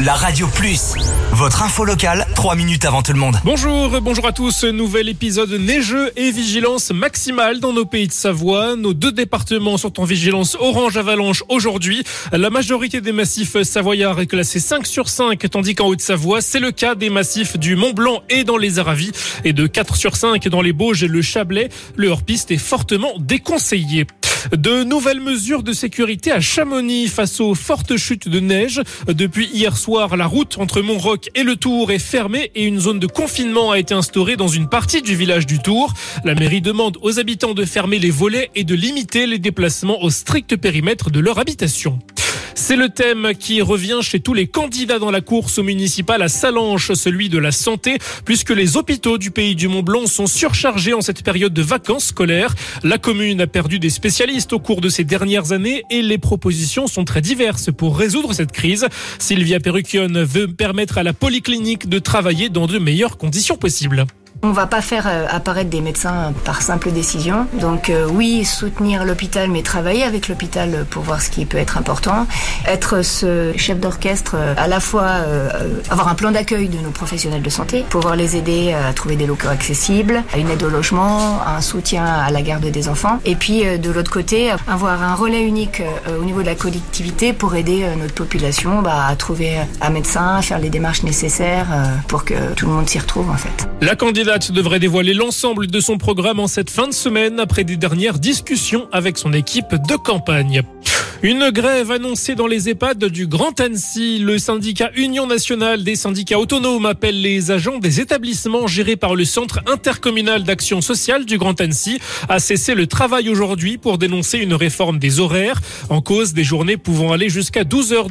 La Radio Plus, votre info locale, 3 minutes avant tout le monde. Bonjour à tous. Nouvel épisode neigeux et vigilance maximale dans nos pays de Savoie. Nos 2 départements sont en vigilance orange avalanche aujourd'hui. La majorité des massifs savoyards est classée 5 sur 5, tandis qu'en Haute-Savoie, c'est le cas des massifs du Mont-Blanc et dans les Aravis, et de 4 sur 5 dans les Bauges et le Chablais. Le hors-piste est fortement déconseillé. De nouvelles mesures de sécurité à Chamonix face aux fortes chutes de neige. Depuis hier soir, la route entre Montroc et le Tour est fermée et une zone de confinement a été instaurée dans une partie du village du Tour. La mairie demande aux habitants de fermer les volets et de limiter les déplacements au strict périmètre de leur habitation. C'est le thème qui revient chez tous les candidats dans la course municipale à Sallanches, celui de la santé, puisque les hôpitaux du pays du Mont-Blanc sont surchargés en cette période de vacances scolaires. La commune a perdu des spécialistes au cours de ces dernières années et les propositions sont très diverses pour résoudre cette crise. Sylvia Perruquion veut permettre à la polyclinique de travailler dans de meilleures conditions possibles. On va pas faire apparaître des médecins par simple décision. Donc oui, soutenir l'hôpital, mais travailler avec l'hôpital pour voir ce qui peut être important. Être ce chef d'orchestre, à la fois avoir un plan d'accueil de nos professionnels de santé, pouvoir les aider à trouver des locaux accessibles, une aide au logement, un soutien à la garde des enfants. Et puis de l'autre côté, avoir un relais unique au niveau de la collectivité pour aider notre population à trouver un médecin, à faire les démarches nécessaires pour que tout le monde s'y retrouve en fait. La candidate devrait dévoiler l'ensemble de son programme en cette fin de semaine après des dernières discussions avec son équipe de campagne. Une grève annoncée dans les EHPAD du Grand Annecy. Le syndicat Union nationale des syndicats autonomes appelle les agents des établissements gérés par le Centre intercommunal d'action sociale du Grand Annecy à cesser le travail aujourd'hui pour dénoncer une réforme des horaires. En cause, des journées pouvant aller jusqu'à 12 heures